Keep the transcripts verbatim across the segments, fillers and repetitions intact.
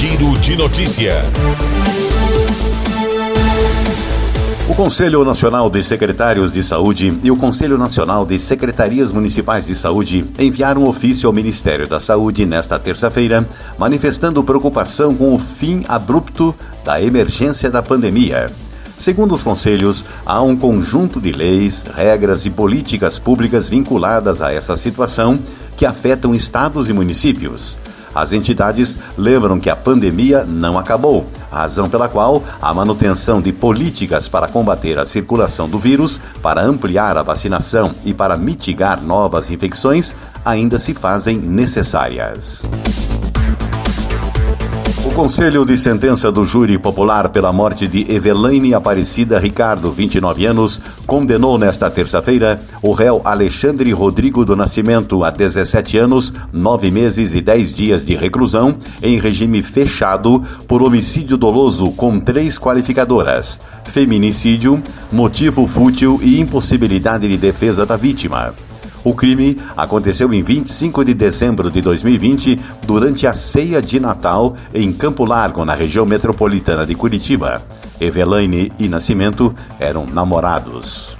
Giro de Notícia. O Conselho Nacional de Secretários de Saúde e o Conselho Nacional de Secretarias Municipais de Saúde enviaram um ofício ao Ministério da Saúde nesta terça-feira, manifestando preocupação com o fim abrupto da emergência da pandemia. Segundo os conselhos, há um conjunto de leis, regras e políticas públicas vinculadas a essa situação que afetam estados e municípios. As entidades lembram que a pandemia não acabou, razão pela qual a manutenção de políticas para combater a circulação do vírus, para ampliar a vacinação e para mitigar novas infecções ainda se fazem necessárias. O Conselho de Sentença do Júri Popular pela morte de Evelaine Aparecida Ricardo, vinte e nove anos, condenou nesta terça-feira o réu Alexandre Rodrigo do Nascimento a dezessete anos, nove meses e dez dias de reclusão em regime fechado por homicídio doloso com três qualificadoras: feminicídio, motivo fútil e impossibilidade de defesa da vítima. O crime aconteceu em vinte e cinco de dezembro de dois mil e vinte, durante a ceia de Natal em Campo Largo, na região metropolitana de Curitiba. Evelaine e Nascimento eram namorados.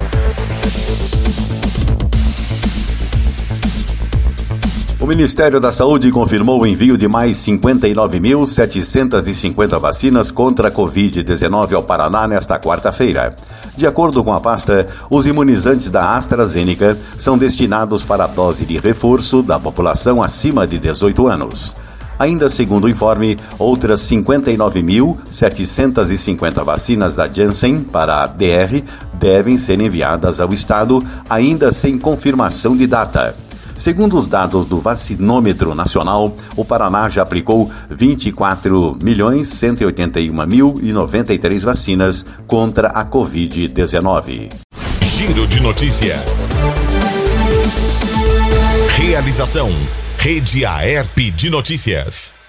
O Ministério da Saúde confirmou o envio de mais cinquenta e nove mil setecentas e cinquenta vacinas contra a covid dezenove ao Paraná nesta quarta-feira. De acordo com a pasta, os imunizantes da AstraZeneca são destinados para a dose de reforço da população acima de dezoito anos. Ainda segundo o informe, outras cinquenta e nove mil setecentas e cinquenta vacinas da Janssen para a D R devem ser enviadas ao estado, ainda sem confirmação de data. Segundo os dados do Vacinômetro Nacional, o Paraná já aplicou vinte e quatro milhões cento e oitenta e um mil e noventa e três vacinas contra a covid dezenove. Giro de Notícia. Realização: Rede Aerp de Notícias.